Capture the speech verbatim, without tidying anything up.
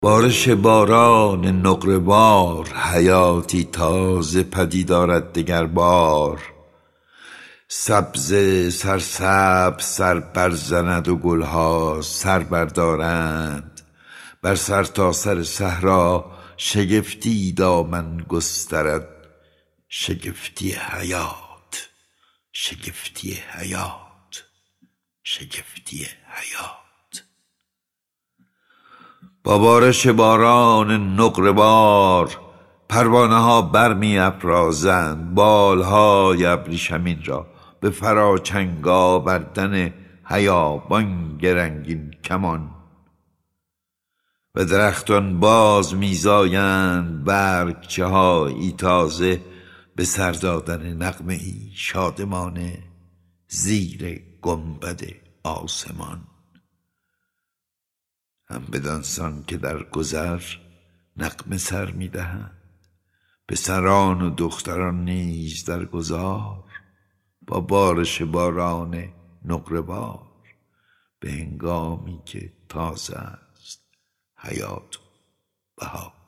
بارش باران نقره‌بار حیاتی تازه پدید آرد دگر بار. سبزه سرسبز سر برزند و گلها سر بردارند، بر سر تا سر صحرا شگفتی دامن گسترد. شگفتی حیات، شگفتی حیات، شگفتی حیات. با بارش باران نقره بار پروانه ها برمی افرازند بالهای ابریشمین را به فراچنگ آوردن هیابان رنگین کمان. و درختان باز میزایند برگچه هایی تازه به سر دادن نغمه ای شادمانه زیر گنبد آسمان. هم بدانسان که در گذر نغمه سر میدهند، پسران و دختران نیز در گذار با بارش باران نقره بار به هنگامی که تازه است حیات و بهار.